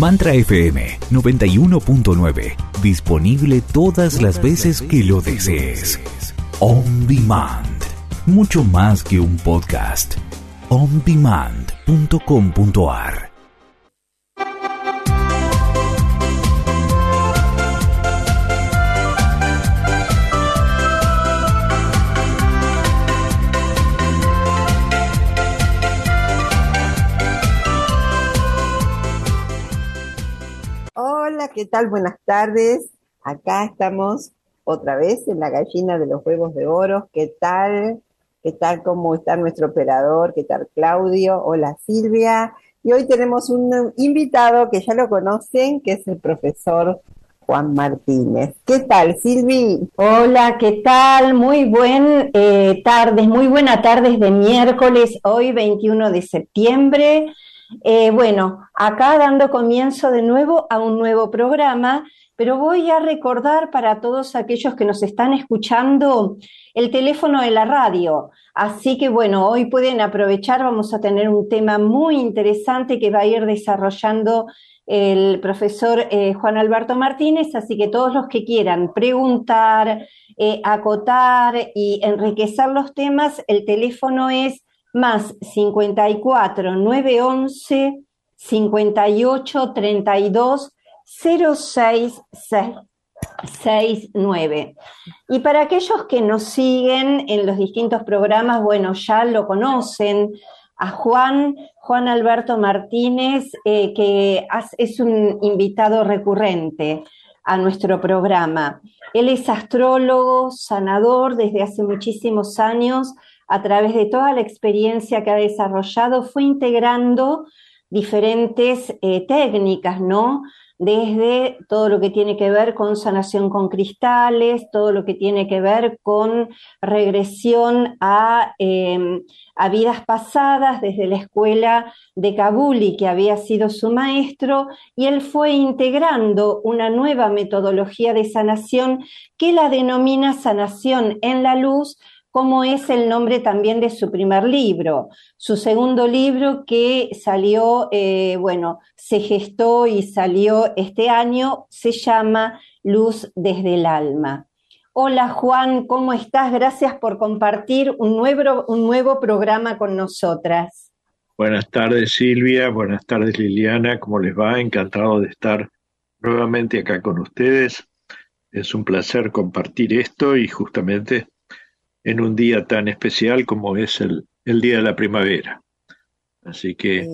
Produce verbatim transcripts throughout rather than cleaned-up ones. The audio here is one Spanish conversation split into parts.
Mantra F M noventa y uno punto nueve. Disponible todas las veces que lo desees. On Demand. Mucho más que un podcast. on demand punto com punto a r. Hola, ¿qué tal? Buenas tardes. Acá estamos otra vez en la gallina de los huevos de oro. ¿Qué tal? ¿Qué tal? ¿Cómo está nuestro operador? ¿Qué tal, Claudio? Hola, Silvia. Y hoy tenemos un invitado que ya lo conocen, que es el profesor Juan Martínez. ¿Qué tal, Silvi? Hola, ¿qué tal? Muy buen eh, tardes, muy buena tardes de miércoles, hoy veintiuno de septiembre. Eh, bueno, acá dando comienzo de nuevo a un nuevo programa, pero voy a recordar para todos aquellos que nos están escuchando el teléfono de la radio. Así que bueno, hoy pueden aprovechar, vamos a tener un tema muy interesante que va a ir desarrollando el profesor eh, Juan Alberto Martínez, así que todos los que quieran preguntar, eh, acotar y enriquecer los temas, el teléfono es más cincuenta y cuatro, nueve once, cincuenta y ocho, treinta y dos, cero seis sesenta y nueve. Y para aquellos que nos siguen en los distintos programas, bueno, ya lo conocen, a Juan, Juan Alberto Martínez, eh, que es un invitado recurrente a nuestro programa. Él es astrólogo, sanador desde hace muchísimos años. A través de toda la experiencia que ha desarrollado, fue integrando diferentes eh, técnicas, ¿no? Desde todo lo que tiene que ver con sanación con cristales, todo lo que tiene que ver con regresión a, eh, a vidas pasadas, desde la escuela de Kabuli, que había sido su maestro, y él fue integrando una nueva metodología de sanación que la denomina sanación en la luz, como es el nombre también de su primer libro. Su segundo libro, que salió, eh, bueno, se gestó y salió este año, se llama Luz desde el alma. Hola Juan, ¿cómo estás? Gracias por compartir un nuevo, un nuevo programa con nosotras. Buenas tardes Silvia, buenas tardes Liliana, ¿cómo les va? Encantado de estar nuevamente acá con ustedes. Es un placer compartir esto y justamente en un día tan especial como es el, el Día de la Primavera. Así que...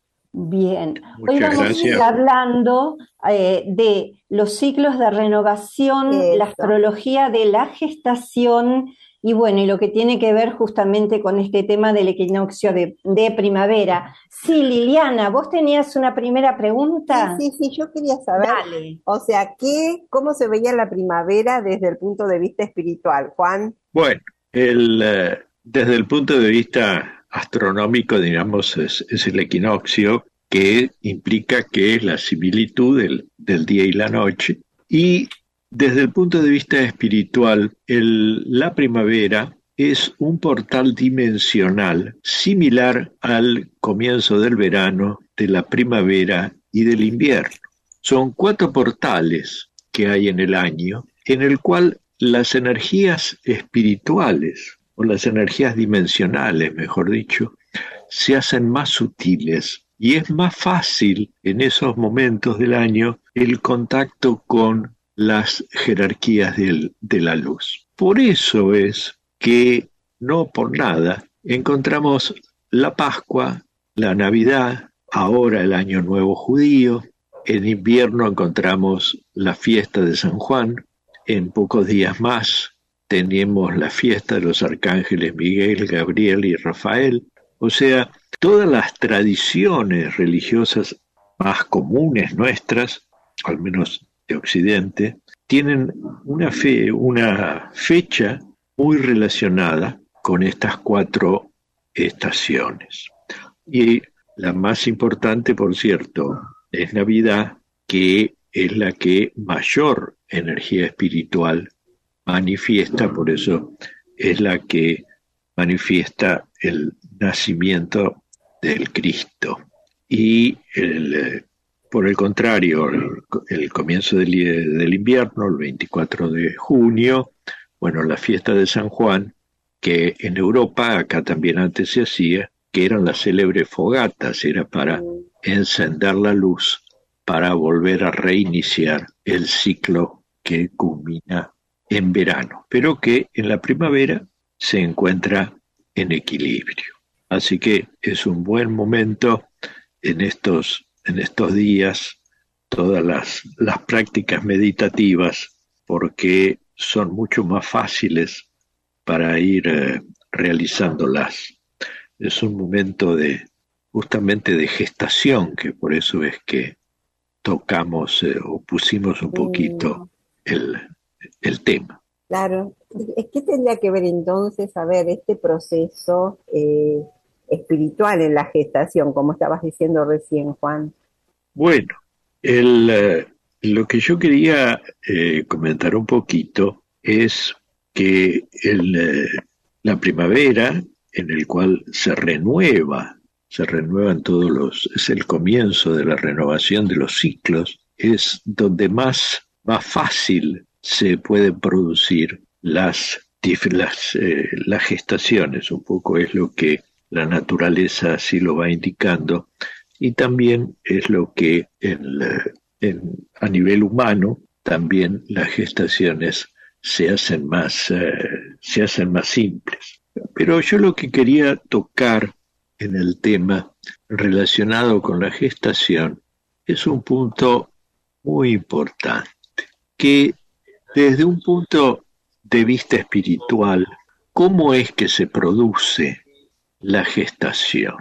Bien, hoy vamos gracias. a ir hablando eh, de los ciclos de renovación, Eso. la astrología de la gestación y bueno, y lo que tiene que ver justamente con este tema del equinoccio de, de primavera. Sí, Liliana, ¿vos tenías una primera pregunta? Sí, sí, sí, yo quería saber, Dale. o sea, ¿qué, ¿cómo se veía la primavera desde el punto de vista espiritual, Juan? Bueno, El, eh, desde el punto de vista astronómico, digamos, es, es el equinoccio, que implica que es la similitud del, del día y la noche. Y desde el punto de vista espiritual, el, la primavera es un portal dimensional similar al comienzo del verano, de la primavera y del invierno. Son cuatro portales que hay en el año, en el cual las energías espirituales, o las energías dimensionales, mejor dicho, se hacen más sutiles y es más fácil en esos momentos del año el contacto con las jerarquías del, de la luz. Por eso es que, no por nada, encontramos la Pascua, la Navidad, ahora el Año Nuevo Judío, en invierno encontramos la fiesta de San Juan. En pocos días más tenemos la fiesta de los arcángeles Miguel, Gabriel y Rafael. O sea, todas las tradiciones religiosas más comunes nuestras, al menos de Occidente, tienen una, fe, una fecha muy relacionada con estas cuatro estaciones. Y la más importante, por cierto, es Navidad, que es la que mayor energía espiritual manifiesta, por eso es la que manifiesta el nacimiento del Cristo. Y el, por el contrario, el, el comienzo del, del invierno, el veinticuatro de junio, bueno, la fiesta de San Juan, que en Europa, acá también antes se hacía, que eran las célebres fogatas, era para encender la luz, para volver a reiniciar el ciclo que culmina en verano, pero que en la primavera se encuentra en equilibrio. Así que es un buen momento en estos, en estos días, todas las, las prácticas meditativas, porque son mucho más fáciles para ir eh, realizándolas. Es un momento de justamente de gestación, que por eso es que tocamos eh, o pusimos un poquito el, el tema. Claro. ¿Qué tendría que ver entonces, a ver, este proceso eh, espiritual en la gestación, como estabas diciendo recién, Juan? Bueno, el, eh, lo que yo quería eh, comentar un poquito es que el, eh, la primavera, en el cual se renueva, se renuevan todos los, es el comienzo de la renovación de los ciclos, es donde más, más fácil se pueden producir las, las, eh, las gestaciones, un poco es lo que la naturaleza así lo va indicando, y también es lo que en, en, a nivel humano también las gestaciones se hacen más, eh, se hacen más simples. Pero yo lo que quería tocar en el tema relacionado con la gestación es un punto muy importante, que desde un punto de vista espiritual, ¿cómo es que se produce la gestación?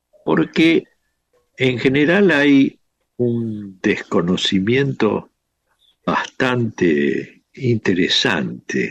Porque en general hay un desconocimiento bastante interesante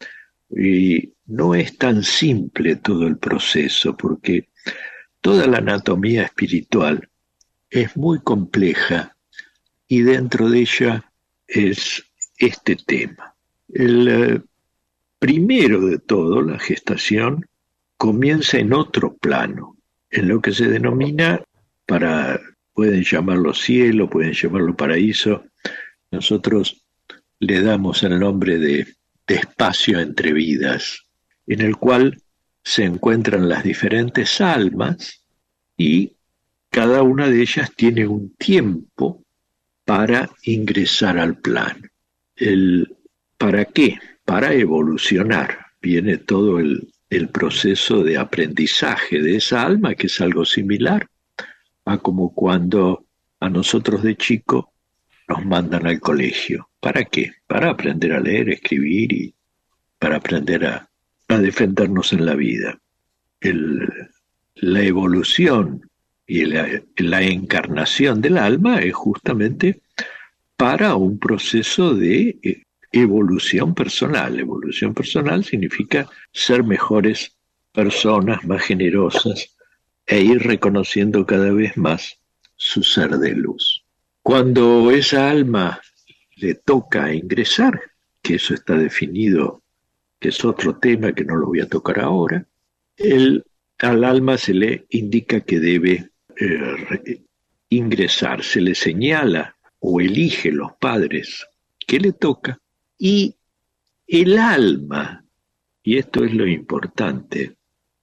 y no es tan simple todo el proceso, porque toda la anatomía espiritual es muy compleja y dentro de ella es este tema. El eh, primero de todo, la gestación, comienza en otro plano, en lo que se denomina, para, pueden llamarlo cielo, pueden llamarlo paraíso, nosotros le damos el nombre de, de espacio entre vidas, en el cual se encuentran las diferentes almas y cada una de ellas tiene un tiempo para ingresar al plano. El, ¿para qué? Para evolucionar. Viene todo el, el proceso de aprendizaje de esa alma, que es algo similar a como cuando a nosotros de chico nos mandan al colegio. ¿Para qué? Para aprender a leer, escribir y para aprender a, a defendernos en la vida. El, la evolución y la, la encarnación del alma es justamente para un proceso de evolución personal. Evolución personal significa ser mejores personas, más generosas, e ir reconociendo cada vez más su ser de luz. Cuando esa alma le toca ingresar, que eso está definido, que es otro tema que no lo voy a tocar ahora, el, al alma se le indica que debe eh, ingresar, se le señala o elige los padres que le toca, y el alma, y esto es lo importante,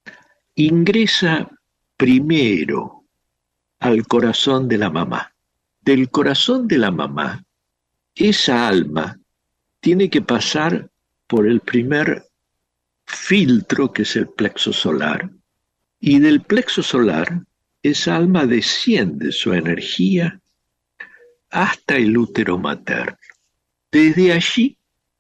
ingresa primero al corazón de la mamá. Del corazón de la mamá, esa alma tiene que pasar por el primer filtro, que es el plexo solar, y del plexo solar esa alma desciende su energía hasta el útero materno. Desde allí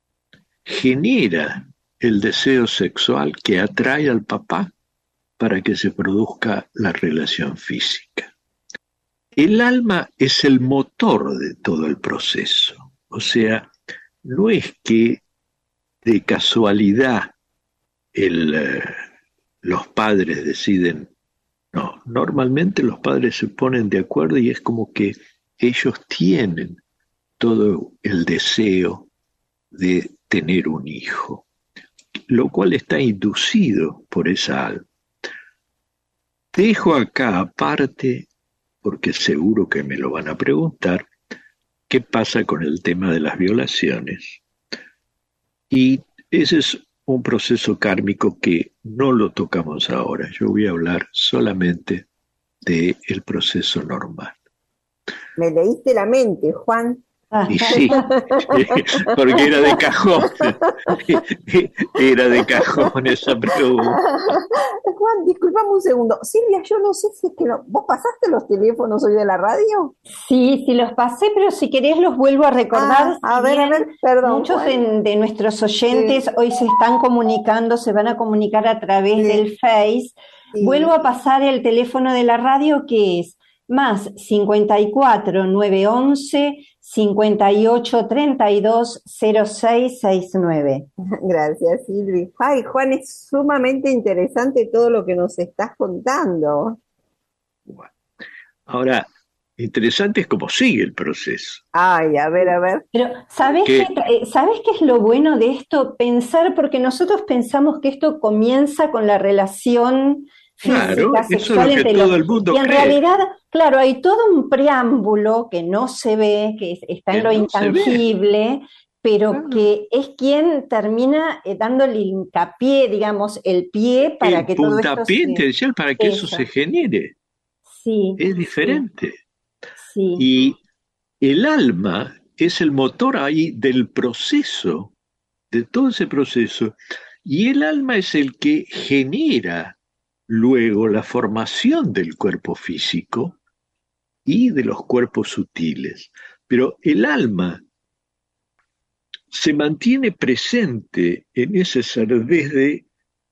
genera el deseo sexual que atrae al papá para que se produzca la relación física. El alma es el motor de todo el proceso, o sea, no es que de casualidad el, eh, los padres deciden, no, normalmente los padres se ponen de acuerdo y es como que ellos tienen todo el deseo de tener un hijo, lo cual está inducido por esa alma. Dejo acá aparte porque seguro que me lo van a preguntar, qué pasa con el tema de las violaciones. Y ese es un proceso kármico que no lo tocamos ahora. Yo voy a hablar solamente del proceso normal. Me leíste la mente, Juan. Y sí, porque era de cajón, era de cajón esa pregunta. Juan, disculpame un segundo. Silvia, yo no sé si es que lo, ¿vos pasaste los teléfonos hoy de la radio? Sí, sí los pasé, pero si querés los vuelvo a recordar. Ah, a si ver, bien a ver, perdón. Muchos de, de nuestros oyentes sí. hoy se están comunicando, se van a comunicar a través sí. del Face. Sí. Vuelvo a pasar el teléfono de la radio, que es más cincuenta y cuatro, nueve once, cincuenta y ocho, treinta y dos, cero seis sesenta y nueve. Gracias, Silvi. Ay, Juan, es sumamente interesante todo lo que nos estás contando. Bueno, ahora, interesante es cómo sigue el proceso. Ay, a ver, a ver. Pero, ¿sabés qué, qué, ¿sabés qué es lo bueno de esto? Pensar, porque nosotros pensamos que esto comienza con la relación física, claro, sexual eso es lo que todo el mundo y en cree. realidad, claro, hay todo un preámbulo que no se ve, que está que en lo no intangible, pero claro. que es quien termina eh, dándole hincapié, digamos, el pie para el que todo esto puntapié inicial para que eso. eso se genere. Sí. Es diferente. Sí. Y el alma es el motor ahí del proceso, de todo ese proceso, y el alma es el que genera luego la formación del cuerpo físico y de los cuerpos sutiles. Pero el alma se mantiene presente en ese ser desde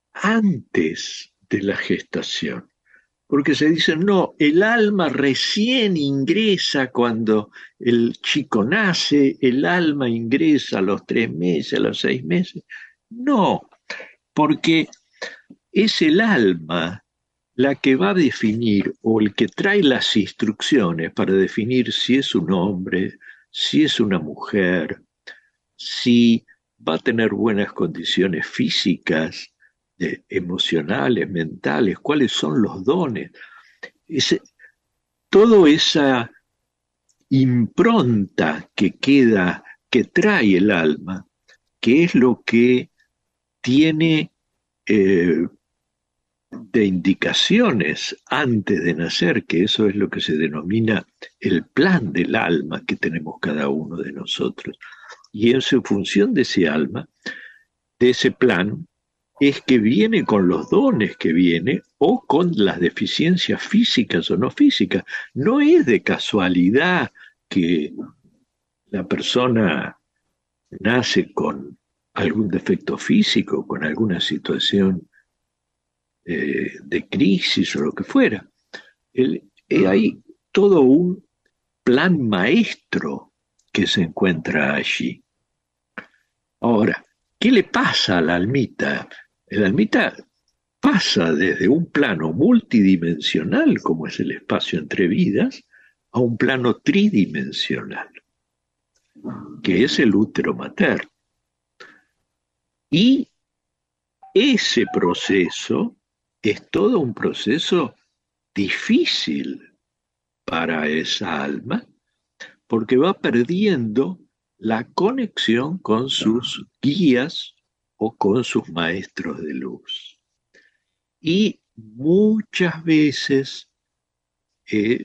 antes de la gestación. Porque se dice, no, el alma recién ingresa cuando el chico nace, el alma ingresa a los tres meses, a los seis meses. No, porque es el alma la que va a definir, o el que trae las instrucciones para definir si es un hombre, si es una mujer, si va a tener buenas condiciones físicas, eh, emocionales, mentales, cuáles son los dones. Ese, toda esa impronta que queda, que trae el alma, que es lo que tiene eh, de indicaciones antes de nacer, que eso es lo que se denomina el plan del alma que tenemos cada uno de nosotros. Y en su función de ese alma, de ese plan, es que viene con los dones que viene o con las deficiencias físicas o no físicas. No es de casualidad que la persona nace con algún defecto físico, con alguna situación eh, de crisis o lo que fuera. El, eh, hay todo un plan maestro que se encuentra allí. Ahora, ¿qué le pasa a la almita? El almita pasa desde un plano multidimensional, como es el espacio entre vidas, a un plano tridimensional, que es el útero materno. Y ese proceso es todo un proceso difícil para esa alma, porque va perdiendo la conexión con sus guías o con sus maestros de luz. Y muchas veces eh,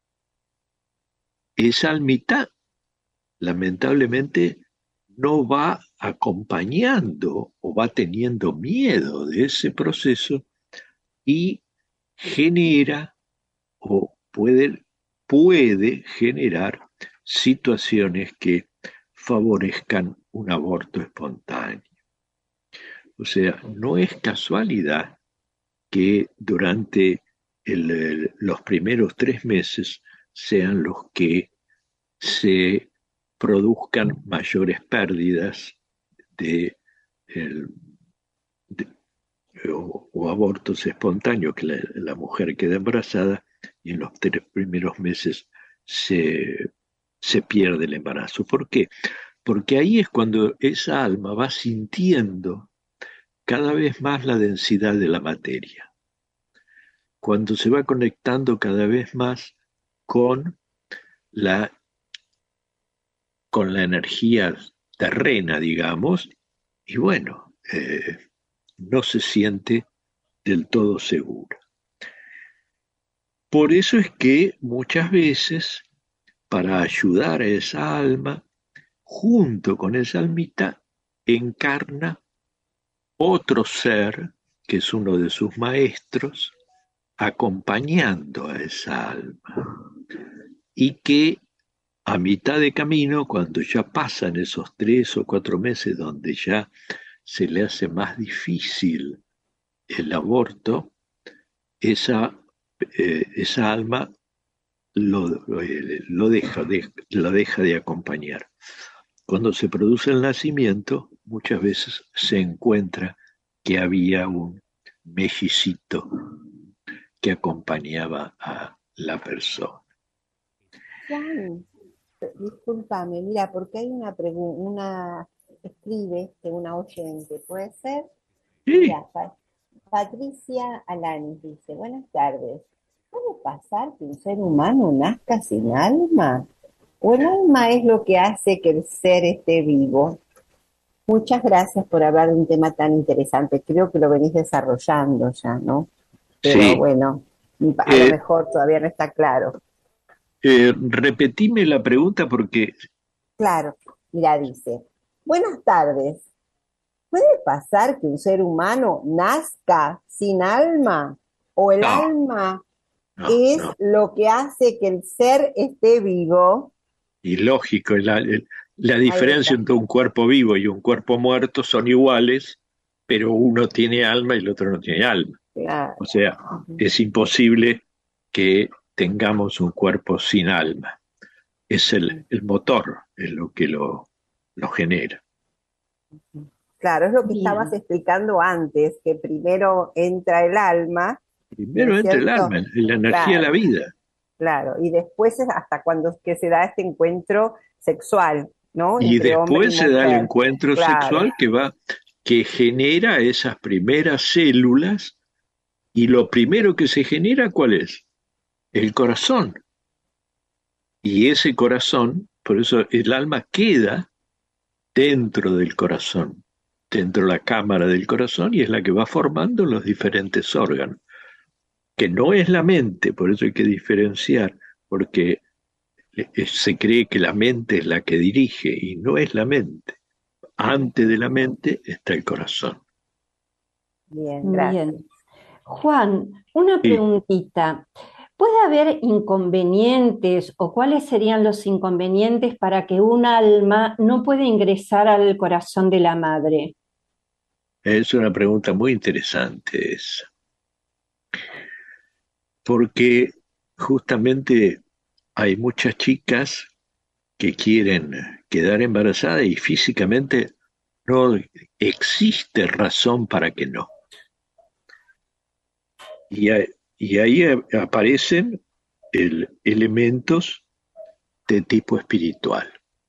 esa almita, lamentablemente, no va acompañando o va teniendo miedo de ese proceso y genera o puede, puede generar situaciones que favorezcan un aborto espontáneo. O sea, no es casualidad que durante el, el, los primeros tres meses sean los que se produzcan mayores pérdidas de, el, de o, o abortos espontáneos, que la, la mujer queda embarazada y en los tres primeros meses se, se pierde el embarazo. ¿Por qué? Porque ahí es cuando esa alma va sintiendo cada vez más la densidad de la materia. Cuando se va conectando cada vez más con la, con la energía terrena, digamos, y bueno, eh, no se siente del todo segura. Por eso es que muchas veces, para ayudar a esa alma, junto con esa almita, encarna otro ser, que es uno de sus maestros, acompañando a esa alma. Y que a mitad de camino, cuando ya pasan esos tres o cuatro meses donde ya se le hace más difícil el aborto, esa, eh, esa alma lo, lo, lo, deja, de, lo deja de acompañar. Cuando se produce el nacimiento, muchas veces se encuentra que había un mellicito que acompañaba a la persona. Juan, discúlpame, mira, porque hay una pregunta, una escribe de una oyente, ¿puede ser? Sí. Mira, Pa- Patricia Alanis dice, buenas tardes, ¿puede pasar que un ser humano nazca sin alma? ¿O el alma es lo que hace que el ser esté vivo? Muchas gracias por hablar de un tema tan interesante. Creo que lo venís desarrollando ya, ¿no? Pero Sí. bueno, a Eh, lo mejor todavía no está claro. Eh, repetime la pregunta porque... Claro, mira, dice, buenas tardes. ¿Puede pasar que un ser humano nazca sin alma? ¿O el No, alma no, es no. lo que hace que el ser esté vivo? Y lógico, la, la Ahí diferencia está. entre un cuerpo vivo y un cuerpo muerto son iguales, pero uno tiene alma y el otro no tiene alma. Claro. O sea, Ujú. es imposible que tengamos un cuerpo sin alma. Es el, el motor, es lo que lo, lo genera. Claro, es lo que estabas Bien. explicando antes, que primero entra el alma, ¿no Primero es entra el cierto? alma, la energía de la Claro, vida. claro. Y después es hasta cuando es que se da este encuentro sexual, ¿no? Y Entre hombre y después se da el mujer. encuentro Claro, sexual que va, que genera esas primeras células, y lo primero que se genera, ¿cuál es? El corazón. Y ese corazón, por eso el alma queda dentro del corazón, dentro de la cámara del corazón, y es la que va formando los diferentes órganos, que no es la mente, por eso hay que diferenciar, porque se cree que la mente es la que dirige, y no es la mente. Antes de la mente está el corazón. bien, gracias. Bien. Juan, una Sí. preguntita. ¿Puede haber inconvenientes o cuáles serían los inconvenientes para que un alma no pueda ingresar al corazón de la madre? Es una pregunta muy interesante esa, porque justamente hay muchas chicas que quieren quedar embarazadas y físicamente no existe razón para que no. Y, hay, y ahí aparecen el, elementos de tipo espiritual.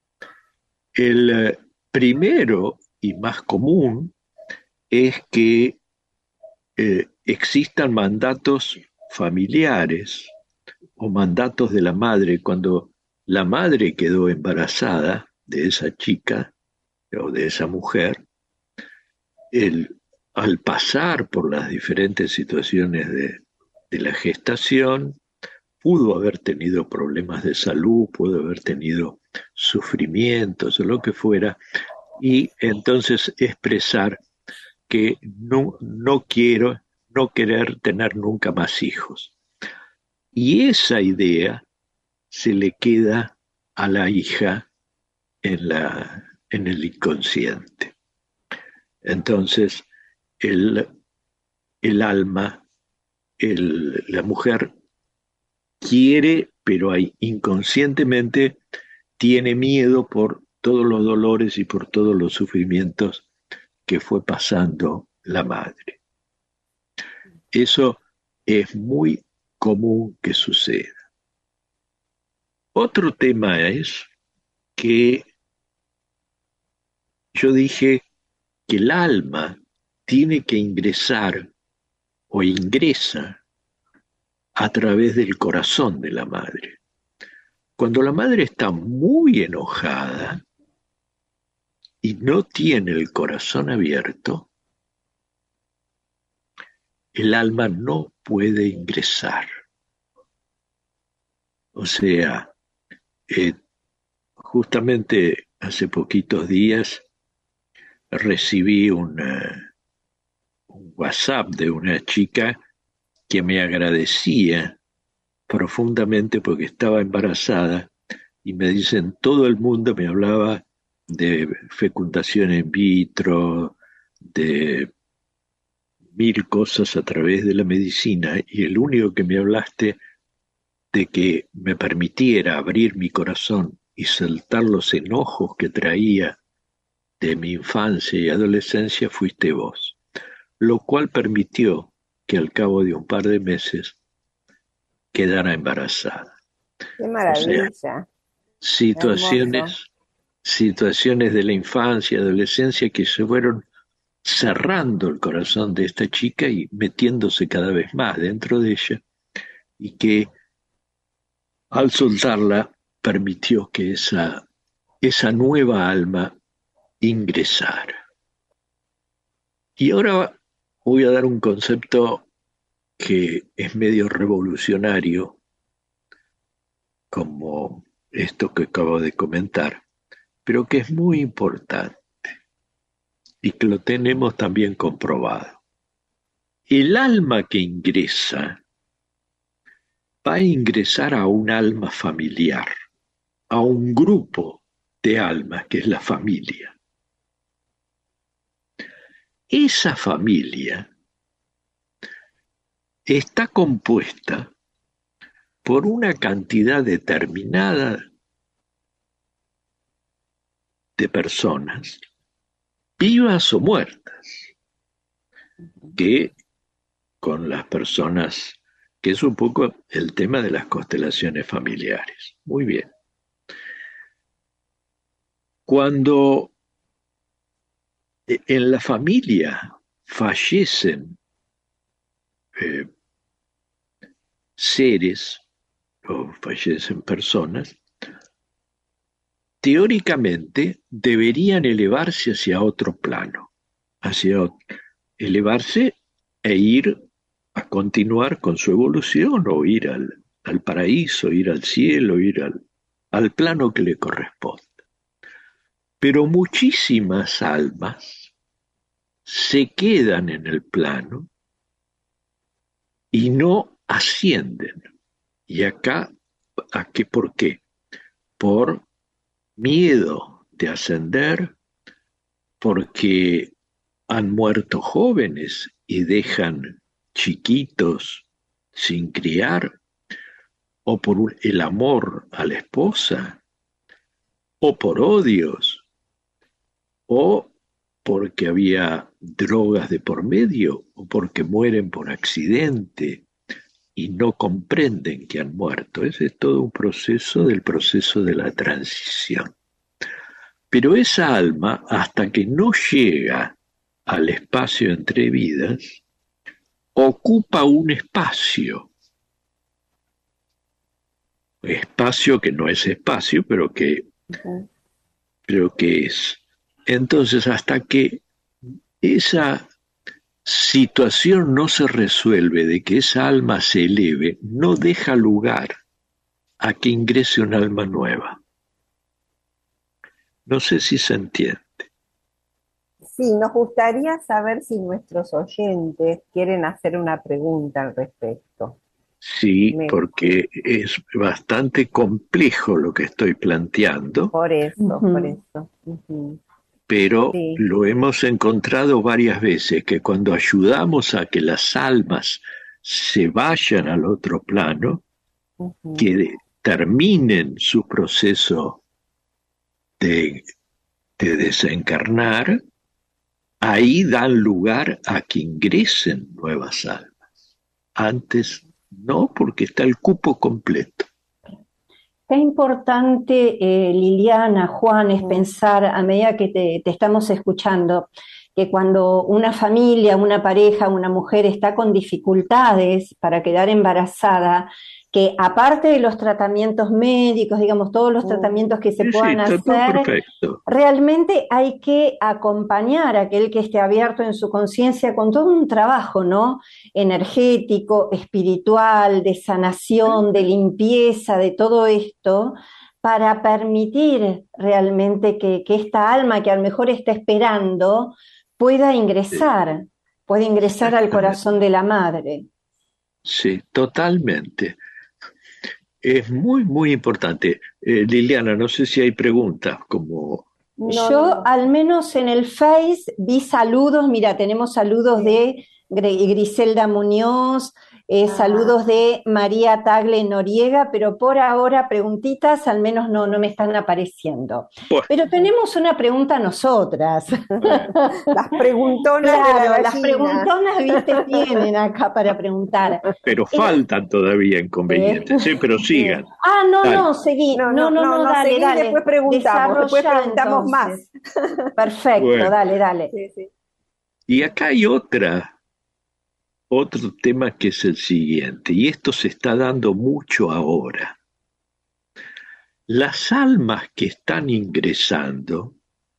El primero y más común es que eh, existan mandatos familiares o mandatos de la madre. Cuando la madre quedó embarazada de esa chica o de esa mujer, el, al pasar por las diferentes situaciones de, de la gestación, pudo haber tenido problemas de salud, pudo haber tenido sufrimientos o lo que fuera, y entonces expresar que no, no quiero, no querer tener nunca más hijos. Y esa idea se le queda a la hija en, la, en el inconsciente. Entonces, el, el alma, el, la mujer quiere, pero hay, inconscientemente tiene miedo por todos los dolores y por todos los sufrimientos que fue pasando la madre. Eso es muy común que suceda. Otro tema es que yo dije que el alma tiene que ingresar o ingresa a través del corazón de la madre. Cuando la madre está muy enojada y no tiene el corazón abierto, el alma no puede ingresar. O sea, eh, justamente hace poquitos días recibí una, un WhatsApp de una chica que me agradecía profundamente porque estaba embarazada y me dicen, todo el mundo me hablaba de fecundación in vitro, de mil cosas a través de la medicina, y el único que me hablaste de que me permitiera abrir mi corazón y soltar los enojos que traía de mi infancia y adolescencia fuiste vos, lo cual permitió que al cabo de un par de meses quedara embarazada. ¡Qué maravilla! O sea, situaciones, situaciones de la infancia y adolescencia que se fueron cerrando el corazón de esta chica y metiéndose cada vez más dentro de ella, y que al soltarla permitió que esa, esa nueva alma ingresara. Y ahora voy a dar un concepto que es medio revolucionario, como esto que acabo de comentar, pero que es muy importante y que lo tenemos también comprobado. El alma que ingresa va a ingresar a un alma familiar, a un grupo de almas que es la familia. Esa familia está compuesta por una cantidad determinada de personas, vivas o muertas, que con las personas, que es un poco el tema de las constelaciones familiares. Muy bien. Cuando en la familia fallecen eh, seres o fallecen personas, teóricamente deberían elevarse hacia otro plano, hacia otro, elevarse e ir a continuar con su evolución, o ir al, al paraíso, ir al cielo, ir al, al plano que le corresponde. Pero muchísimas almas se quedan en el plano y no ascienden. Y acá, ¿a qué? ¿Por qué? Por miedo de ascender, porque han muerto jóvenes y dejan chiquitos sin criar, o por el amor a la esposa, o por odios, o porque había drogas de por medio, o porque mueren por accidente y no comprenden que han muerto. Ese es todo un proceso del proceso de la transición. Pero esa alma, hasta que no llega al espacio entre vidas, ocupa un espacio. Espacio que no es espacio, pero que, uh-huh. pero que es. Entonces, hasta que esa situación no se resuelve, de que esa alma se eleve, no deja lugar a que ingrese un alma nueva. No sé si se entiende. Sí, nos gustaría saber si nuestros oyentes quieren hacer una pregunta al respecto. Sí, Me... porque es bastante complejo lo que estoy planteando. Por eso, uh-huh. por eso. Uh-huh. Pero sí. Lo hemos encontrado varias veces, que cuando ayudamos a que las almas se vayan al otro plano, uh-huh. que terminen su proceso de, de desencarnar, ahí dan lugar a que ingresen nuevas almas. Antes no, porque está el cupo completo. Qué importante, eh, Liliana, Juan, es pensar, a medida que te, te estamos escuchando, que cuando una familia, una pareja, una mujer está con dificultades para quedar embarazada, que aparte de los tratamientos médicos, digamos, todos los tratamientos que se Sí, puedan sí, está todo hacer, perfecto. realmente hay que acompañar a aquel que esté abierto en su conciencia con todo un trabajo, ¿no? Energético, espiritual, de sanación, de limpieza, de todo esto, para permitir realmente que, que esta alma que a lo mejor está esperando pueda Sí, ingresar, pueda ingresar al exactamente. corazón de la madre. Sí, totalmente. Es muy, muy importante. Eh, Liliana, no sé si hay preguntas, como No, no, Yo no. al menos en el Face vi saludos, mira, tenemos saludos Sí. de Gre- Griselda Muñoz, eh, Ah, saludos de María Tagle Noriega, pero por ahora preguntitas al menos no, no me están apareciendo. pues, Pero tenemos una pregunta nosotras. las preguntonas de la Claro, las gallina. preguntonas, viste, tienen acá para preguntar. pero Eh, faltan todavía eh, inconvenientes, ¿sí? Pero Sí. sigan. Ah, no, Dale. no, seguí. No, No, no, no, no, no, no, dale, seguí y después dale. preguntamos, después Desarrollá preguntamos más. entonces. Perfecto, Bueno, dale, dale. Sí, sí. y acá hay otra, otro tema que es el siguiente, y esto se está dando mucho ahora. Las almas que están ingresando,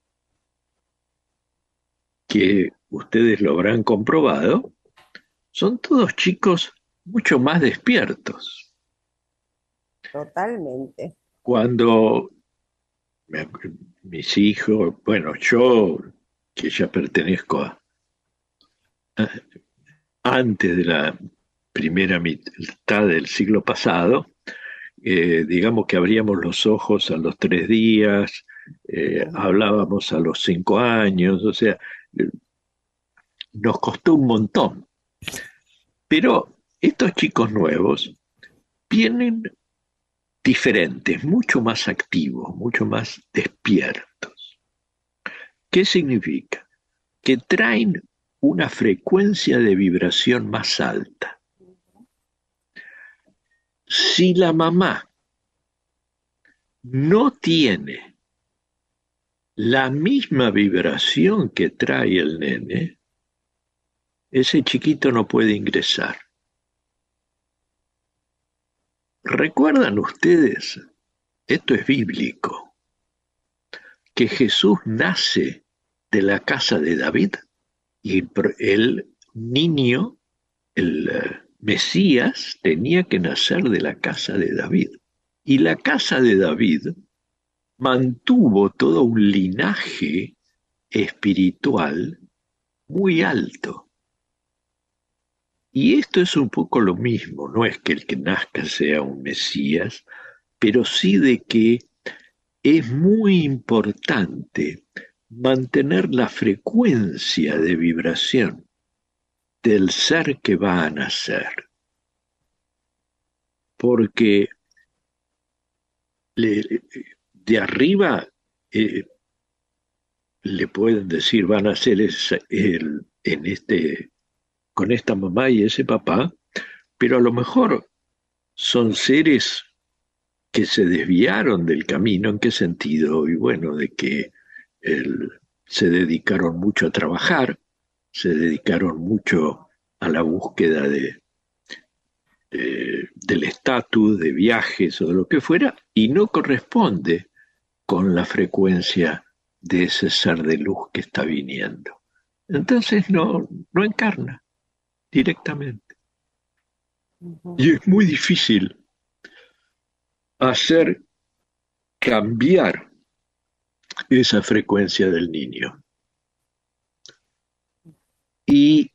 que ustedes lo habrán comprobado, son todos chicos mucho más despiertos. Totalmente. Cuando me- mis hijos, bueno, yo que ya pertenezco a, a- antes de la primera mitad del siglo pasado, eh, digamos que abríamos los ojos a los tres días, eh, Ujú. hablábamos a los cinco años, o sea, eh, nos costó un montón. Pero estos chicos nuevos vienen diferentes, mucho más activos, mucho más despiertos. ¿Qué significa? Que traen una frecuencia de vibración más alta. Si la mamá no tiene la misma vibración que trae el nene, ese chiquito no puede ingresar. ¿Recuerdan ustedes? Esto es bíblico, que Jesús nace de la casa de David y el niño, el eh, Mesías, tenía que nacer de la casa de David. Y la casa de David mantuvo todo un linaje espiritual muy alto. Y esto es un poco lo mismo, no es que el que nazca sea un Mesías, pero sí de que es muy importante mantener la frecuencia de vibración del ser que va a nacer, porque le, de arriba eh, le pueden decir van a ser el, el, en este, con esta mamá y ese papá, pero a lo mejor son seres que se desviaron del camino. ¿En qué sentido? Y bueno, de que el, se dedicaron mucho a trabajar, se dedicaron mucho a la búsqueda de, de, del estatus, de viajes o de lo que fuera, y no corresponde con la frecuencia de ese ser de luz que está viniendo. Entonces no, no encarna directamente. Ujú. Y es muy difícil hacer cambiar esa frecuencia del niño. Y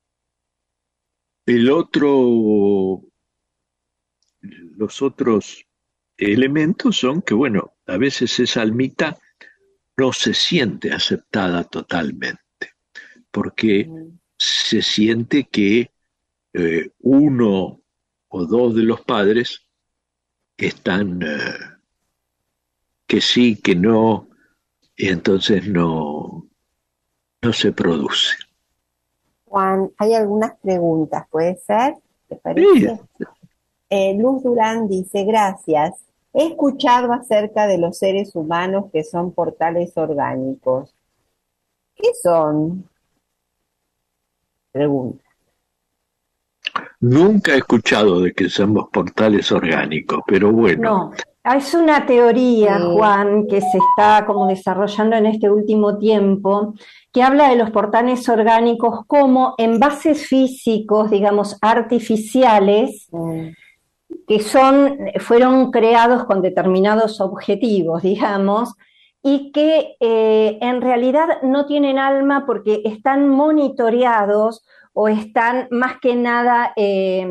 el otro, los otros elementos son que, bueno, a veces esa almita no se siente aceptada totalmente, porque Ujú. se siente que eh, uno o dos de los padres están eh, que sí, que no, y entonces no, no se produce. Juan, hay algunas preguntas, ¿puede ser? ¿Te Sí, parece? Eh, Luz Durán dice, gracias. He escuchado acerca de los seres humanos que son portales orgánicos. ¿Qué son? Pregunta. Nunca he escuchado de que somos portales orgánicos, pero bueno. No, es una teoría, Sí. Juan, que se está como desarrollando en este último tiempo, que habla de los portales orgánicos como envases físicos, digamos, artificiales, Mm. que son, fueron creados con determinados objetivos, digamos, y que eh, en realidad no tienen alma porque están monitoreados o están más que nada eh,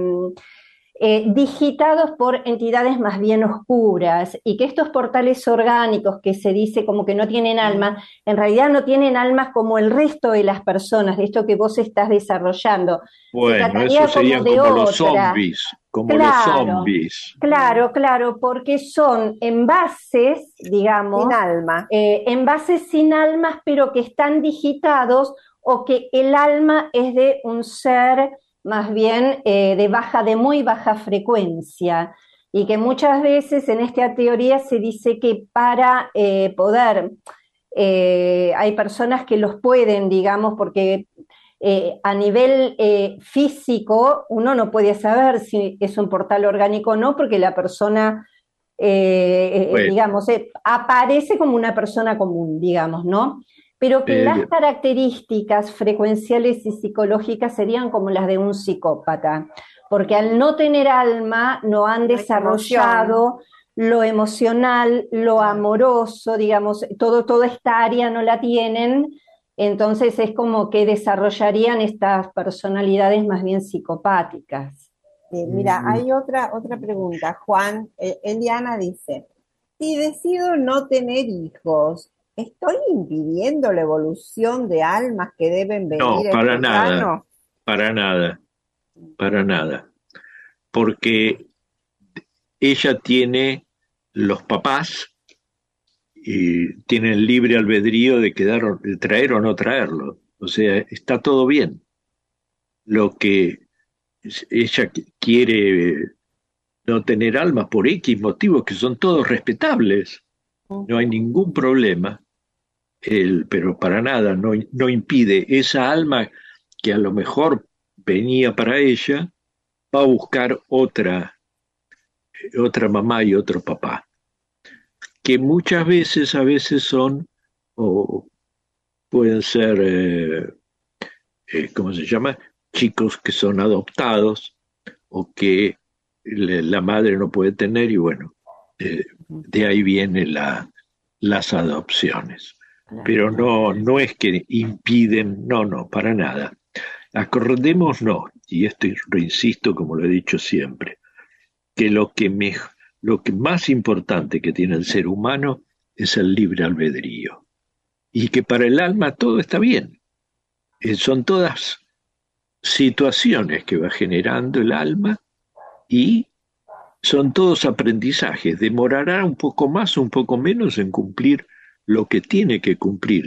eh, digitados por entidades más bien oscuras, y que estos portales orgánicos que se dice como que no tienen alma, en realidad no tienen alma como el resto de las personas, de esto que vos estás desarrollando. Bueno, se eso trataría serían como de como otra. los zombies, como los Claro, zombies. claro, claro, porque son envases, digamos, Sin alma. eh, envases sin almas, pero que están digitados, o que el alma es de un ser más bien eh, de baja, de muy baja frecuencia, y que muchas veces en esta teoría se dice que para eh, poder, eh, hay personas que los pueden, digamos, porque eh, a nivel eh, físico uno no puede saber si es un portal orgánico o no, porque la persona, eh, eh, Bueno, digamos, eh, aparece como una persona común, digamos, ¿no? Pero que las eh, características frecuenciales y psicológicas serían como las de un psicópata, porque al no tener alma no han No hay desarrollado lo emocional, lo amoroso, digamos, todo, toda esta área no la tienen. Entonces es como que desarrollarían estas personalidades más bien psicopáticas. Sí, mira, mm, hay otra, otra pregunta. Juan, eh, Eliana dice, si decido no tener hijos, ¿estoy impidiendo la evolución de almas que deben no, venir a para este nada, plano? para nada, para nada. Porque ella tiene los papás y tiene el libre albedrío de quedar, o- de traer o no traerlo. O sea, está todo bien. Lo que es- ella qu- quiere no tener alma por X motivos que son todos respetables, no hay Ujú. ningún problema, el, pero para nada no, no impide esa alma que a lo mejor venía para ella, va a buscar otra, otra mamá y otro papá, que muchas veces, a veces son, o pueden ser, eh, eh, ¿cómo se llama? Chicos que son adoptados o que le- la madre no puede tener y bueno, eh, de ahí vienen la, las adopciones. Pero no, no es que impiden, no, no, para nada. Acordémonos, y esto lo insisto como lo he dicho siempre, que lo que, me, lo que más importante que tiene el ser humano es el libre albedrío. Y que para el alma todo está bien. Eh, son todas situaciones que va generando el alma y son todos aprendizajes. Demorará un poco más o un poco menos en cumplir lo que tiene que cumplir.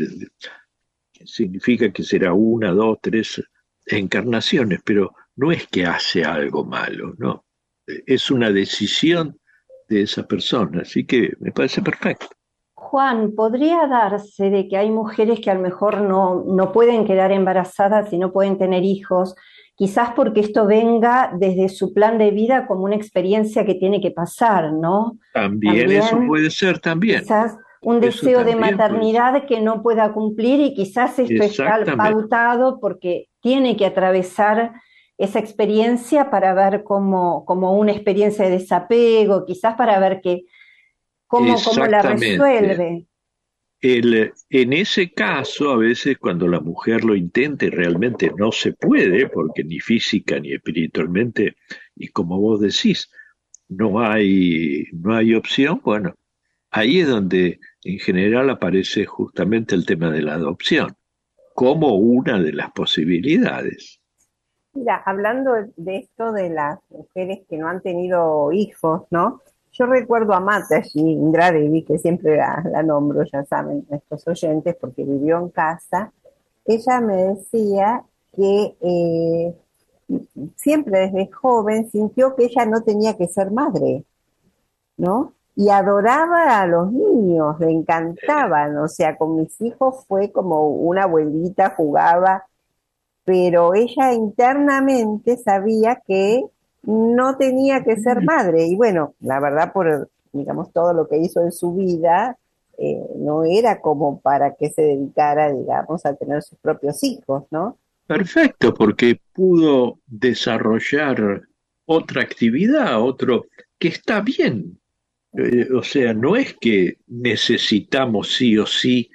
Significa que será una, dos, tres encarnaciones, pero no es que hace algo malo, no. Es una decisión de esa persona, así que me parece perfecto. Juan, ¿podría darse de que hay mujeres que a lo mejor no, no pueden quedar embarazadas y no pueden tener hijos, quizás porque esto venga desde su plan de vida como una experiencia que tiene que pasar, ¿no? También eso También puede ser también, quizás un eso deseo de también puede ser. maternidad que no pueda cumplir, y quizás esto está Exactamente, pautado porque tiene que atravesar esa experiencia para ver cómo, como una experiencia de desapego, quizás para ver que, cómo, cómo la exactamente. resuelve. El, en ese caso, a veces cuando la mujer lo intente, realmente no se puede, porque ni física ni espiritualmente, y como vos decís, no hay, no hay opción, bueno, ahí es donde en general aparece justamente el tema de la adopción, como una de las posibilidades. Mira, hablando de esto de las mujeres que no han tenido hijos, ¿no? Yo recuerdo a Mataji Indra Devi, que siempre la, la nombro, ya saben, estos oyentes, porque vivió en casa. Ella me decía que eh, siempre desde joven sintió que ella no tenía que ser madre, ¿no? Y adoraba a los niños, le encantaban, o sea, con mis hijos fue como una abuelita, jugaba, pero ella internamente sabía que no tenía que ser madre. Y bueno, la verdad, por, digamos, todo lo que hizo en su vida, eh, no era como para que se dedicara, digamos, a tener sus propios hijos, ¿no? Perfecto, porque pudo desarrollar otra actividad, otro, que está bien. Eh, o sea, no es que necesitamos sí o sí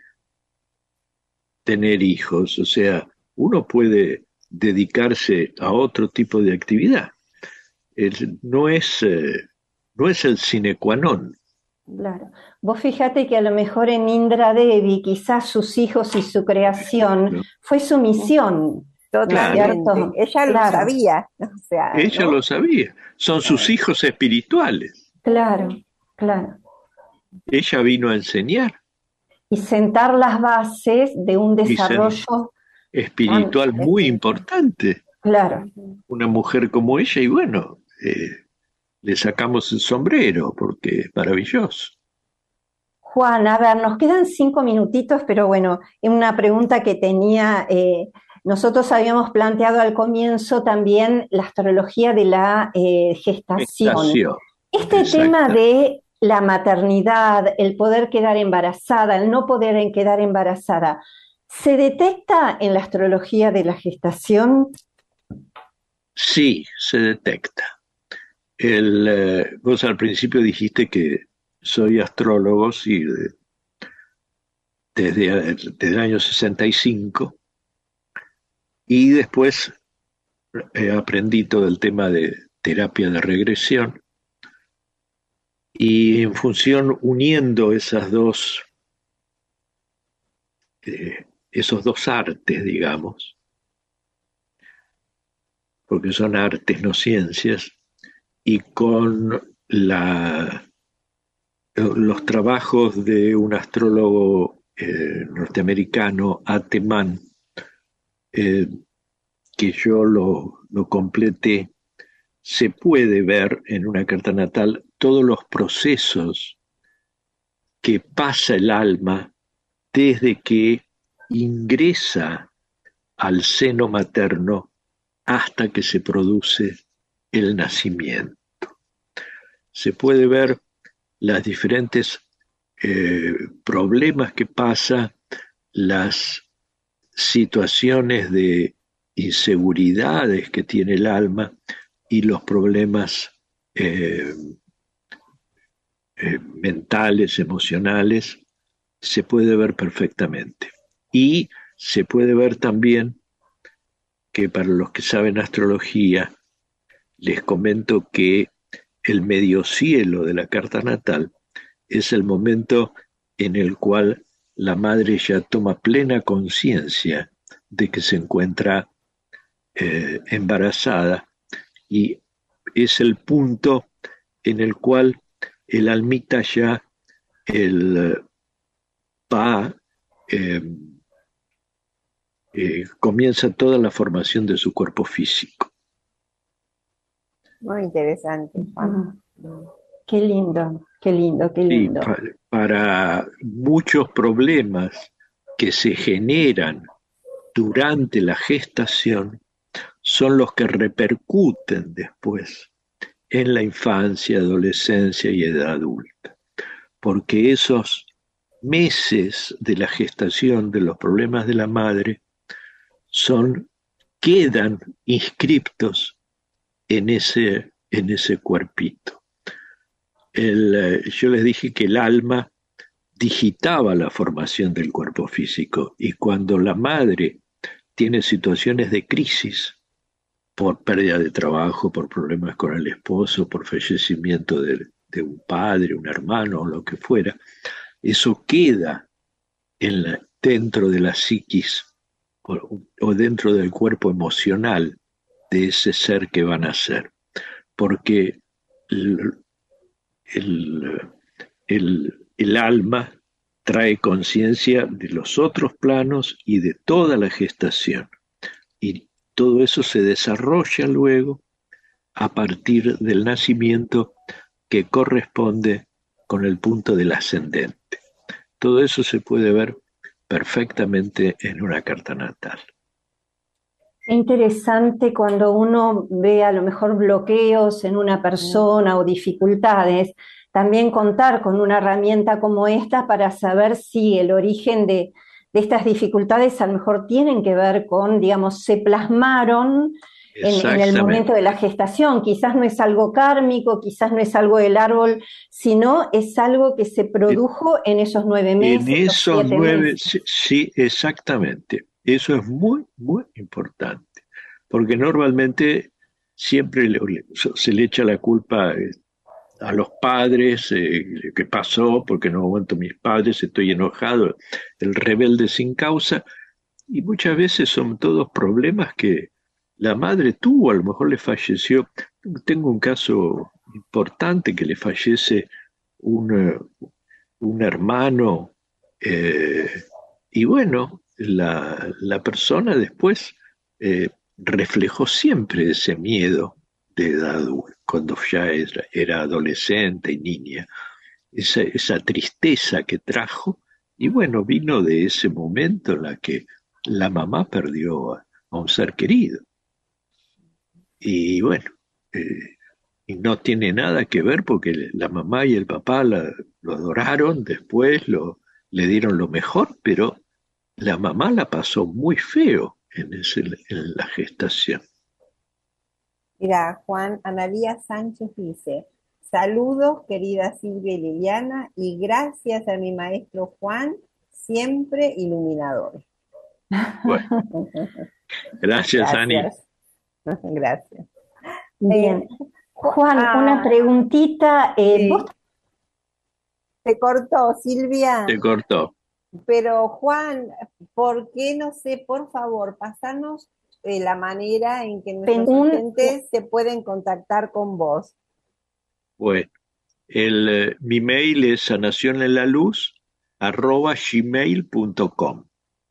tener hijos, o sea, uno puede dedicarse a otro tipo de actividad. El- no es, eh, no es el sine qua non. Claro. Vos fíjate que a lo mejor en Indra Devi, quizás sus hijos y su creación ¿No? fue su misión, ¿no es Claro, Totalmente. cierto? Ella lo Claro, sabía, o sea, ella ¿no? lo sabía, son sus Eh, hijos espirituales. claro, claro. Ella vino a enseñar Y sentar las bases de un y ser desarrollo tan, espiritual muy espiritual. importante, claro. Ujú. una mujer como ella, y bueno, eh, le sacamos el sombrero porque es maravilloso. Juan, a ver, nos quedan cinco minutitos, pero bueno, una pregunta que tenía, eh, nosotros habíamos planteado al comienzo también la astrología de la eh, gestación. Gestación, Este tema exacta. de la maternidad, el poder quedar embarazada, el no poder en quedar embarazada, ¿se detecta en la astrología de la gestación? Sí, se detecta. El, eh, vos al principio dijiste que soy astrólogo, sí, de- desde, desde el año sesenta y cinco, y después eh, aprendí todo el tema de terapia de regresión, y en función uniendo esas dos, eh, esos dos artes, digamos, porque son artes, no ciencias, y con la, los trabajos de un astrólogo eh, norteamericano, Ate Mann, eh, que yo lo, lo completé, se puede ver en una carta natal todos los procesos que pasa el alma desde que ingresa al seno materno hasta que se produce el nacimiento. Se puede ver las diferentes eh, problemas que pasa, las situaciones de inseguridades que tiene el alma y los problemas eh, eh, mentales, emocionales, se puede ver perfectamente. Y se puede ver también que para los que saben astrología, les comento que el mediocielo de la carta natal es el momento en el cual la madre ya toma plena conciencia de que se encuentra eh, embarazada, y es el punto en el cual el almita ya el, va, eh, eh, comienza toda la formación de su cuerpo físico. Muy interesante, Juan. Mm, qué lindo, qué lindo, qué Y lindo. pa- para muchos problemas que se generan durante la gestación son los que repercuten después en la infancia, adolescencia y edad adulta, porque esos meses de la gestación de los problemas de la madre son, quedan inscriptos en ese, en ese cuerpito. El, eh, yo les dije que el alma digitaba la formación del cuerpo físico, y cuando la madre tiene situaciones de crisis por pérdida de trabajo, por problemas con el esposo, por fallecimiento de, de un padre, un hermano o lo que fuera, eso queda en la, dentro de la psiquis o, o dentro del cuerpo emocional de ese ser que van a ser, porque el, el, el, el alma trae conciencia de los otros planos y de toda la gestación. Y todo eso se desarrolla luego a partir del nacimiento, que corresponde con el punto del ascendente. Todo eso se puede ver perfectamente en una carta natal. Interesante cuando uno ve a lo mejor bloqueos en una persona o dificultades, también contar con una herramienta como esta para saber si el origen de, de estas dificultades a lo mejor tienen que ver con, digamos, se plasmaron en, en el momento de la gestación. Quizás no es algo kármico, quizás no es algo del árbol, sino es algo que se produjo en esos nueve meses. En esos nueve, meses. sí, sí, exactamente. Eso es muy, muy importante, porque normalmente siempre le, se le echa la culpa a los padres, eh, ¿qué pasó? Porque no aguanto mis padres, estoy enojado, el rebelde sin causa, y muchas veces son todos problemas que la madre tuvo, a lo mejor le falleció. Tengo un caso importante que le fallece un, un hermano, eh, y bueno, la, la persona después eh, reflejó siempre ese miedo de edad, cuando ya era, era adolescente y niña, esa, esa tristeza que trajo, y bueno, vino de ese momento en la que la mamá perdió a, a un ser querido. Y bueno, eh, y no tiene nada que ver porque la mamá y el papá la, lo adoraron, después lo, le dieron lo mejor, pero la mamá la pasó muy feo en, ese, en la gestación. Mira, Juan, Analía Sánchez dice, saludos querida Silvia y Liliana, y gracias a mi maestro Juan, siempre iluminador. Bueno, gracias, Ani. Gracias. Bien. Eh, Juan, ah, una preguntita. Eh, sí. ¿Vos Se cortó, Silvia. Se cortó. Pero Juan, ¿por qué no sé, por favor, pasarnos eh, la manera en que nuestros Un- oyentes se pueden contactar con vos? Bueno, el, eh, mi mail es sanacionenlaluz arroba gmail punto com.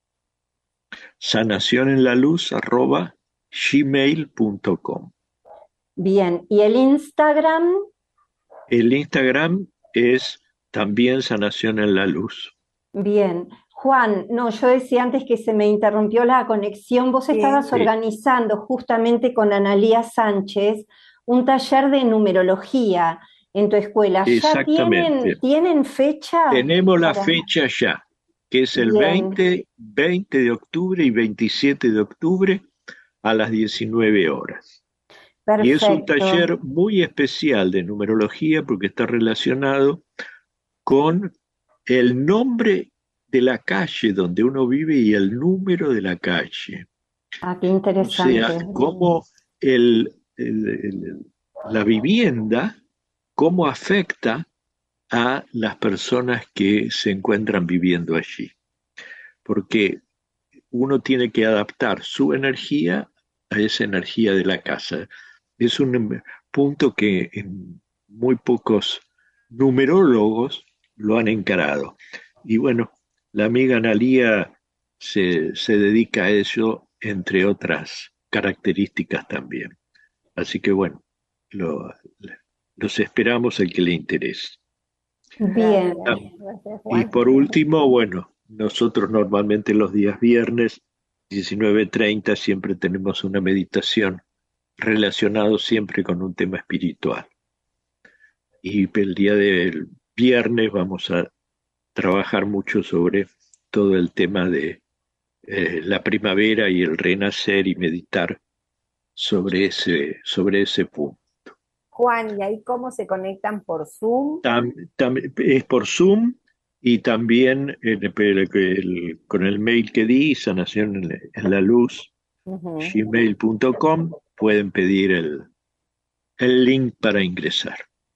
Sanacionenlaluz arroba gmail punto com. Bien, ¿y el Instagram? El Instagram es también Sanación en la Luz. Bien. Juan, no, yo decía antes que se me interrumpió la conexión. Vos Sí. estabas Sí. organizando justamente con Analía Sánchez un taller de numerología en tu escuela. ¿Ya Exactamente. tienen, tienen fecha? Tenemos la para- fecha ya, que es el Bien. veinte, veinte de octubre y veintisiete de octubre a las diecinueve horas. Y es un Perfecto. taller muy especial de numerología porque está relacionado con el nombre de la calle donde uno vive y el número de la calle. Ah, qué O interesante. sea, cómo el, el- el- la vivienda, cómo afecta a las personas que se encuentran viviendo allí. Porque uno tiene que adaptar su energía a esa energía de la casa. Es un punto que en muy pocos numerólogos lo han encarado. Y bueno, la amiga Analía se, se dedica a eso, entre otras características también. Así que bueno, lo, los esperamos el que le interese. Bien. Gracias, gracias, Y Juan. por último, bueno, nosotros normalmente los días viernes, diecinueve treinta, siempre tenemos una meditación relacionado siempre con un tema espiritual. Y el día del viernes vamos a trabajar mucho sobre todo el tema de eh, la primavera y el renacer y meditar sobre ese, sobre ese punto. Juan, ¿y ahí cómo se conectan por Zoom? Tam, tam, es por Zoom y también el, el, el, con el mail que di, sanación en, en la luz, Ujú. gmail punto com, pueden pedir el, el link para ingresar.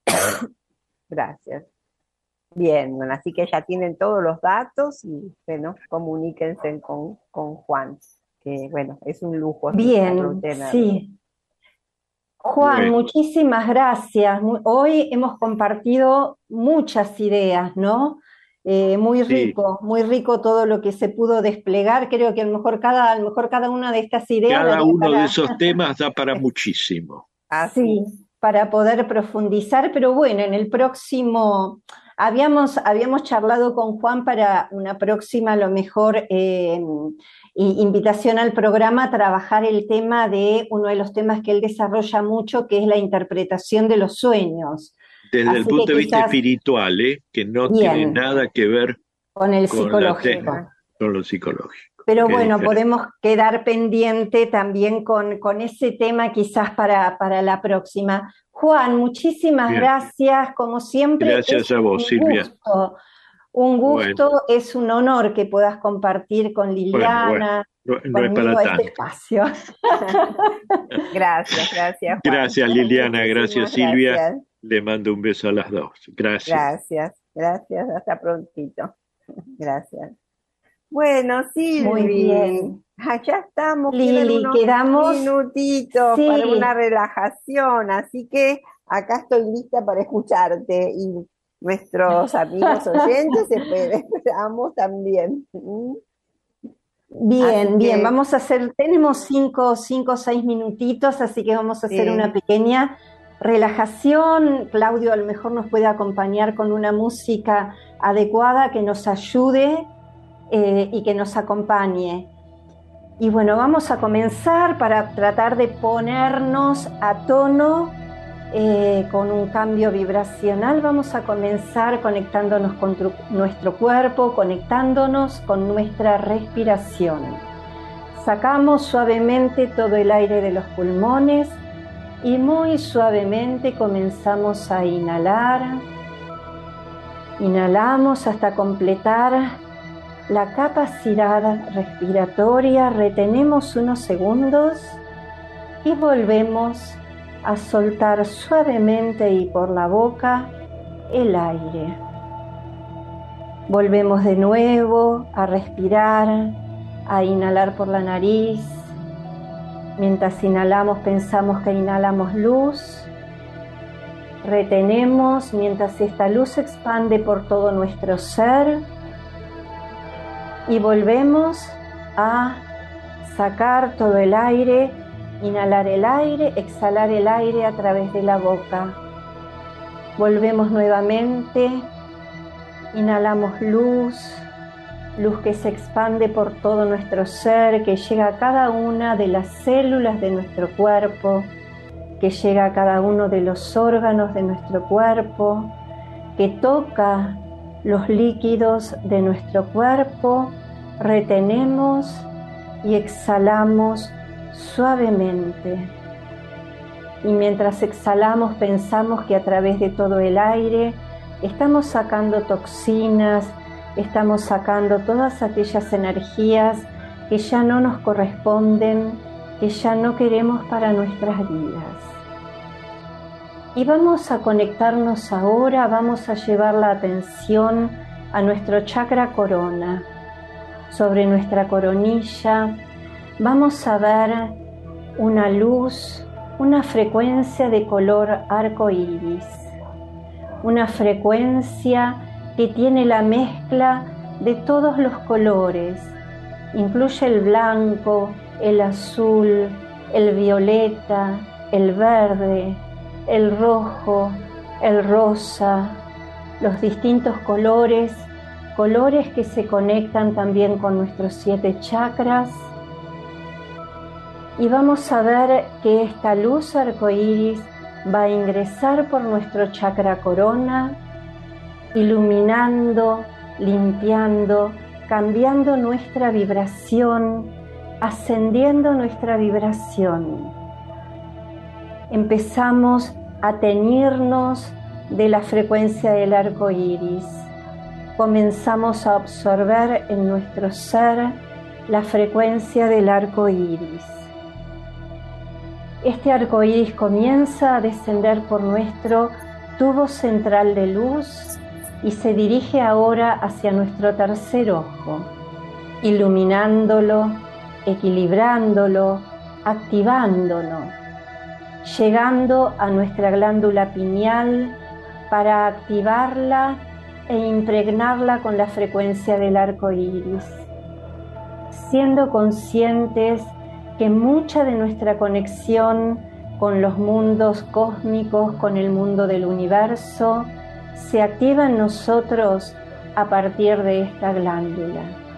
Gracias. Bien, bueno, así que ya tienen todos los datos y bueno, comuníquense con, con Juan, que bueno, es un lujo escucharlo, Bien, tenerlo. sí. Juan, Bueno. muchísimas gracias. Mu- Hoy hemos compartido muchas ideas, ¿no? Eh, muy Sí. rico, muy rico todo lo que se pudo desplegar. Creo que a lo mejor cada, a lo mejor cada una de estas ideas Cada daría uno para- de esos temas da para muchísimo. Así, Sí, para poder profundizar, pero bueno, en el próximo, habíamos, habíamos charlado con Juan para una próxima, a lo mejor, eh, invitación al programa a trabajar el tema de uno de los temas que él desarrolla mucho, que es la interpretación de los sueños. Desde Así el punto que de vista quizás, espiritual, ¿eh? Que no bien, tiene nada que ver con el con la psicológico. te- con lo psicológico. Pero que es bueno, diferente. podemos quedar pendiente también con, con ese tema quizás para, para la próxima. Juan, muchísimas Bien. gracias. Como siempre, Gracias es a vos, un Silvia. gusto, un gusto, Bueno, es un honor que puedas compartir con bueno, bueno, Liliana, no, no es conmigo para este tanto. espacio. Gracias, gracias, Juan. Gracias, Liliana. Muchísimas Gracias, Silvia. gracias. Le mando un beso a las dos. Gracias. Gracias, gracias, hasta prontito. Gracias. Bueno, Silvi, Muy bien. allá estamos, quedan Lili, unos quedamos. minutitos Sí. para una relajación, así que acá estoy lista para escucharte y nuestros amigos oyentes esper- esperamos también. ¿Mm? Bien, Así bien, que- vamos a hacer, tenemos cinco, cinco o seis minutitos, así que vamos a hacer Sí. una pequeña relajación. Claudio a lo mejor nos puede acompañar con una música adecuada que nos ayude eh, y que nos acompañe. Y bueno, vamos a comenzar para tratar de ponernos a tono eh, con un cambio vibracional. Vamos a comenzar conectándonos con tru- nuestro cuerpo, conectándonos con nuestra respiración. Sacamos suavemente todo el aire de los pulmones y muy suavemente comenzamos a inhalar. Inhalamos hasta completar la capacidad respiratoria, retenemos unos segundos y volvemos a soltar suavemente y por la boca el aire. Volvemos de nuevo a respirar, a inhalar por la nariz. Mientras inhalamos pensamos que inhalamos luz. Retenemos mientras esta luz se expande por todo nuestro ser. Y volvemos a sacar todo el aire, inhalar el aire, exhalar el aire a través de la boca. Volvemos nuevamente, inhalamos luz, luz que se expande por todo nuestro ser, que llega a cada una de las células de nuestro cuerpo, que llega a cada uno de los órganos de nuestro cuerpo, que toca los líquidos de nuestro cuerpo, retenemos y exhalamos suavemente. Y mientras exhalamos pensamos que a través de todo el aire estamos sacando toxinas, estamos sacando todas aquellas energías que ya no nos corresponden, que ya no queremos para nuestras vidas. Y vamos a conectarnos ahora, vamos a llevar la atención a nuestro chakra corona. Sobre nuestra coronilla vamos a ver una luz, una frecuencia de color arco iris, una frecuencia que tiene la mezcla de todos los colores, incluye el blanco, el azul, el violeta, el verde, el rojo, el rosa, los distintos colores, colores que se conectan también con nuestros siete chakras. Y vamos a ver que esta luz arcoíris va a ingresar por nuestro chakra corona, iluminando, limpiando, cambiando nuestra vibración, ascendiendo nuestra vibración. Empezamos a teñirnos de la frecuencia del arco iris. Comenzamos a absorber en nuestro ser la frecuencia del arco iris. Este arco iris comienza a descender por nuestro tubo central de luz y se dirige ahora hacia nuestro tercer ojo, iluminándolo, equilibrándolo, activándolo, llegando a nuestra glándula pineal para activarla e impregnarla con la frecuencia del arco iris, siendo conscientes que mucha de nuestra conexión con los mundos cósmicos, con el mundo del universo, se activa en nosotros a partir de esta glándula.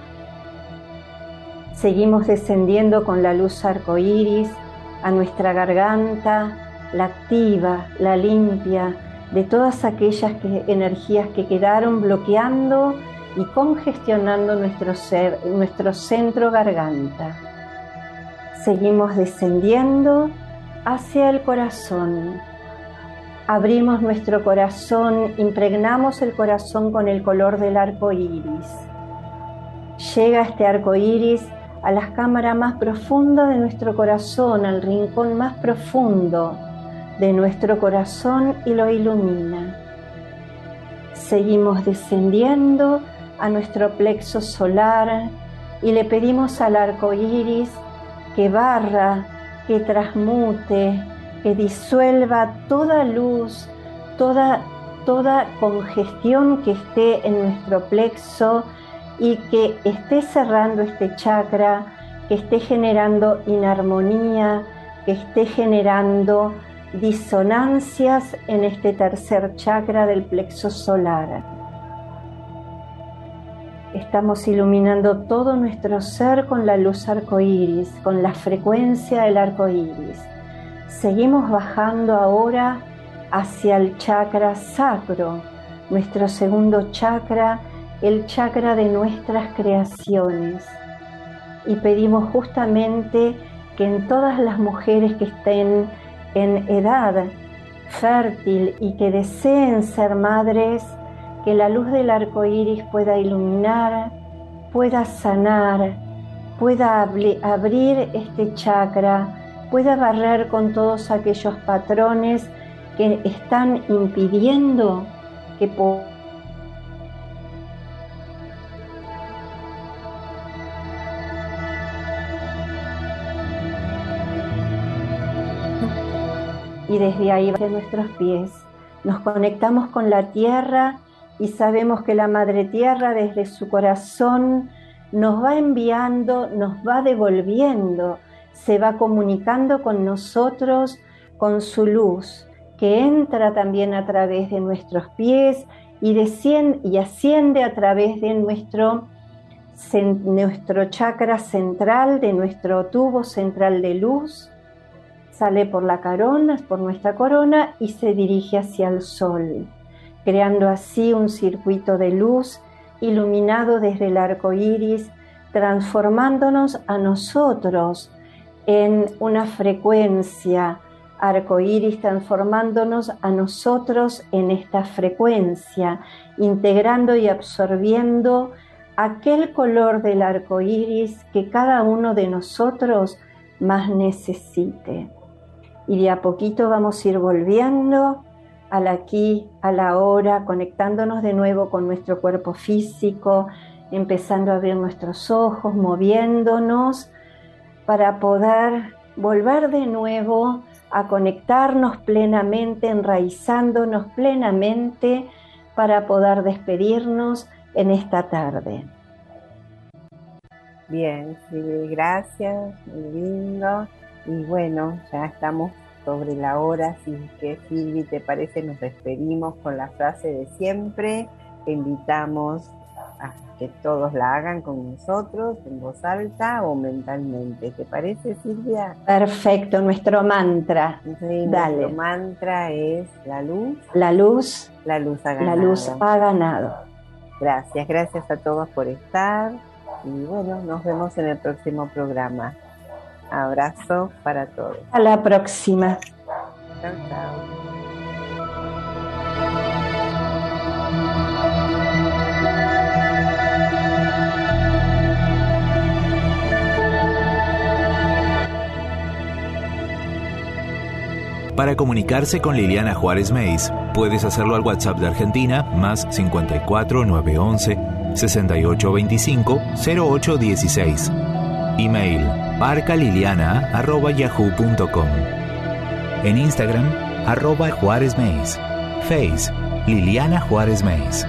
Seguimos descendiendo con la luz arcoíris a nuestra garganta, la activa, la limpia, de todas aquellas que, energías que quedaron bloqueando y congestionando nuestro ser, nuestro centro garganta. Seguimos descendiendo hacia el corazón. Abrimos nuestro corazón, impregnamos el corazón con el color del arco iris. Llega este arco iris a las cámaras más profundas de nuestro corazón, al rincón más profundo de nuestro corazón y lo ilumina. Seguimos descendiendo a nuestro plexo solar y le pedimos al arco iris que barra, que transmute, que disuelva toda luz, toda, toda congestión que esté en nuestro plexo y que esté cerrando este chakra, que esté generando inarmonía, que esté generando disonancias en este tercer chakra del plexo solar. Estamos iluminando todo nuestro ser con la luz arcoíris, con la frecuencia del arcoíris. Seguimos bajando ahora hacia el chakra sacro, nuestro segundo chakra, el chakra de nuestras creaciones. Y pedimos justamente que en todas las mujeres que estén en edad fértil y que deseen ser madres, que la luz del arco iris pueda iluminar, pueda sanar, pueda abrir este chakra, pueda barrer con todos aquellos patrones que están impidiendo que podamos y desde ahí, de nuestros pies, nos conectamos con la tierra y sabemos que la Madre Tierra desde su corazón nos va enviando, nos va devolviendo, se va comunicando con nosotros con su luz, que entra también a través de nuestros pies y, desciende, y asciende a través de nuestro, nuestro chakra central, de nuestro tubo central de luz. Sale por la corona, por nuestra corona y se dirige hacia el sol, creando así un circuito de luz iluminado desde el arco iris, transformándonos a nosotros en una frecuencia arco iris, transformándonos a nosotros en esta frecuencia, integrando y absorbiendo aquel color del arco iris que cada uno de nosotros más necesite. Y de a poquito vamos a ir volviendo al aquí, a la ahora, conectándonos de nuevo con nuestro cuerpo físico, empezando a abrir nuestros ojos, moviéndonos para poder volver de nuevo a conectarnos plenamente, enraizándonos plenamente para poder despedirnos en esta tarde. Bien, Silvi, gracias, muy lindo. Y bueno, ya estamos sobre la hora, así que Silvi, ¿te parece? Nos despedimos con la frase de siempre. Te invitamos a que todos la hagan con nosotros, en voz alta o mentalmente. ¿Te parece, Silvia? Perfecto, nuestro mantra. Sí, Dale. Nuestro mantra es la luz. La luz. La luz ha ganado. La luz ha ganado. Gracias, gracias a todos por estar. Y bueno, nos vemos en el próximo programa. Abrazo para todos. A la próxima. Chao, chao. Para comunicarse con Liliana Juárez Meis, puedes hacerlo al WhatsApp de Argentina, más cincuenta y cuatro, nueve once, sesenta y ocho veinticinco, cero ocho dieciséis. Email parcaliliana arroba yahoo punto com. En Instagram, arroba Juárez Meis. Face, Liliana Juárez Meis.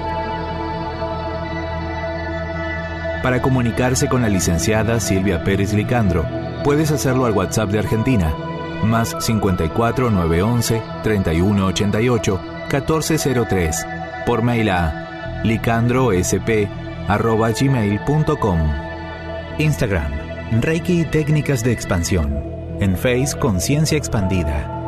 Para comunicarse con la licenciada Silvia Pérez Licandro, puedes hacerlo al WhatsApp de Argentina, más cincuenta y cuatro, nueve once, treinta y uno ochenta y ocho, catorce cero tres. Por mail a licandrosp arroba gmail punto com. Instagram, Reiki y Técnicas de Expansión. En Face, Conciencia Expandida.